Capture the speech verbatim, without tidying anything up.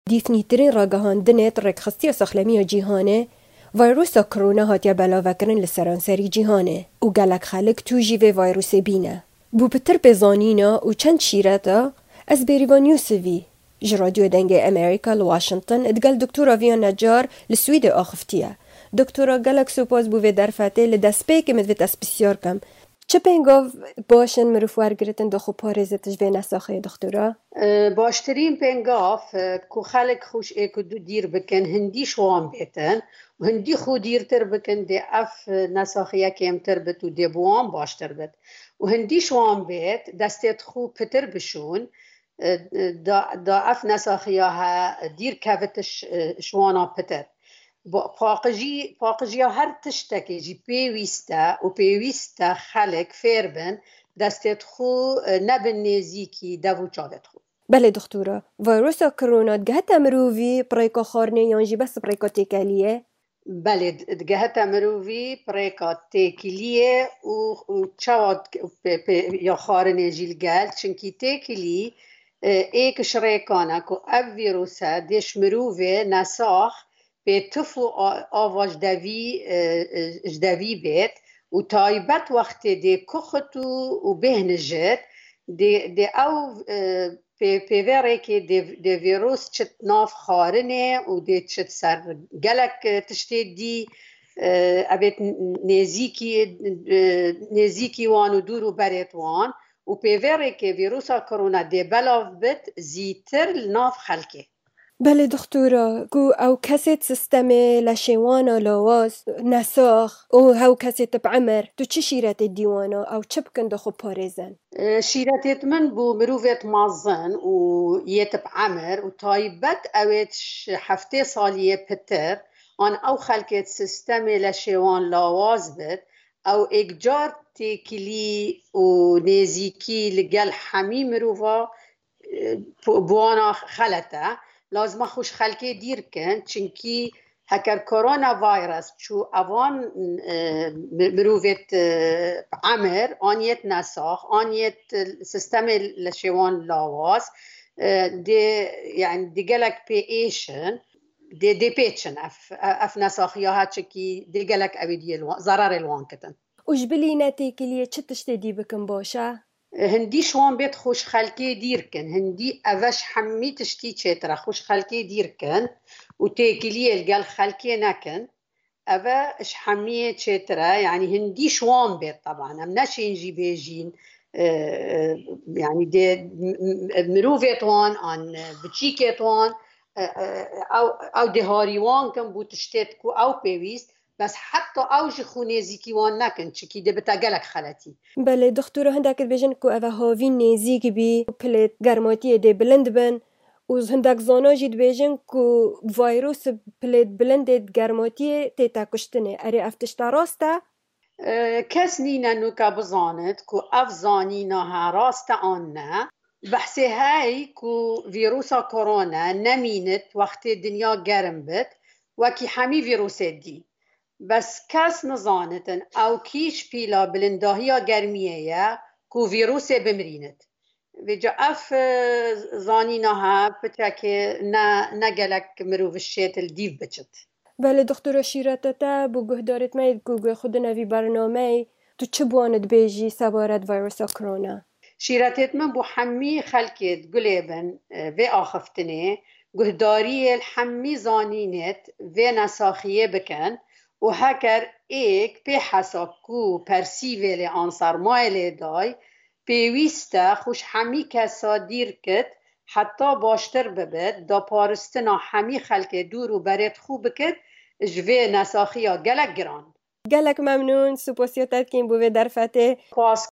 دیفنیترین راگهاندنت رکخستی ساخلمی جیهانه ویروس کرونا هاتیا بلاوکرن لسرانسری جیهانه و گلک خلق تو جیوه ویروس بینه. بو پتر بزانینا و چند شیرتا از بیریوان یوسفی جرادیو دنگ امریکا لواشنطن ادگل دکتورا ویان نجار لسوید آخفتیه. دکتورا گلک سوپاز بوی درفته لدست پیک مدویت اسپسیار کم. چه پنگاو باشن مروفوار گرتن دخو پارزه تجوه نساخه دکتورا؟ باشترین پنگاف که خلق خوش ایکو دو دیر بکن هندی شوان بیتن و هندی خود دیرتر بکن دی اف نساخه کمتر بت و دی بوان باشتر بت و هندی شوان بیت دستت خو پتر بشون دا, دا اف نساخه ها دیر کوتش شوانا پتر پاقجی پاقجی هر تشتکی جی پیوسته و پیوسته خلق فیربن دستت خو نبن نزیکی دو چادت خو. بله دکتورا ویروس کرونا گهت مروی پریکا خارنه یانجی بس پریکا تکلیه؟ بله گهت مروی پریکا تکلیه و چاد یا خارنه جیل گل چنکی تکلی ایک شریکانه که او ویروسه دیش مروی نساخ به تفو آواج دوی جدوی بیت و تایبت وقت دی کختو و بهنجت دی, دی او پیوره که دی, دی ویروس چت ناف خارنه و دی چت سر گلک تشتی دی ابت نزیکی نزیکی وان و دورو برت وان و پیوره که ویروس کرونا دی بلاف بت زیتر ناف خلکه. بله دکتورا کو او کسیت سیستمی لشیوانا لواز نساخ او هاو کسیت بعمر تو چه شیرت دیوانا او چه بکن دخو پارزن؟ شیرتت من بو مروفت مازن و یت بعمر و تایبت اویت هفته سالیه پتر آن او خلقت سیستمی لشیوان لواز بد او اگجار تکلی و نزیکی لگل حمی مروفا بوانا خلطه لازم خوش خلقی دیر کن چنکی هکر کرونا ویروس چو اوان مروفت عمر آنیت نساخ آنیت سیستم لشوان لاواز دی یعنی دی گلک پی ایشن دی دی پیچن اف اف نساخی ها چکی دی گلک اویدی ضرر الوان کتن وجبلی نتی کلیه چه تشتی دی بکن باشه؟ هندی شوان بیت خوش خلقی دیر کن هندی اوش حمی تشتی چیتره خوش خلقی دیر کن و تیکلیه الگل خلقی نکن اوش حمی چیتره یعنی هندی شوان بیت طبعا هم نشین جی بیجین یعنی دی مروفت وان آن بچیکت وان او, أو دی هاریوان کن بو تشتیت کو او پیویست بس حتی اوج خونه زیکی وان نکن چکی ده بتا گلک خلطی. بله دکتورا هندک بیشن کو اوه هاوی نزیک بی پلیت گرماتی ده بلند بن و هندک زانا جید بیشن کو ویروس پلیت بلند گرماتی تی تکشتنه اره افتشتا راسته؟ کس نینه نوکا بزاند کو اف زانینا ها راسته آن نه بحثی های کو ویروسا کرونا نمینت وقت دنیا گرم بد وکی همی ویروس دی بس کس نزانتن او کیش پیلا بلنداهی گرمیه یا کو ویروس بمرینت ویجا اف زانینا ها پچه که نه گلک مروف الشیطل دیو بچت. بله دکتورا شیرتتا بو گهدارت مید گوگه خود نوی برنامه تو چه بواند بیجی سبارت ویروس کرونا؟ شیرتت من بو حمی خلکت گلیبن و آخفتنه گهداری الحمی زانینت و نساخیه بکن و هکر ایک پی حساکو پرسیویل آنصار مایل دای پیویسته خوش همی کسا دیر کت حتی باشتر ببید دا پارستنا همی خلک دور و برید خوب کت جوه نساخی ها گلک گران گلک ممنون سپاسیاتت که این بوه در فته پاس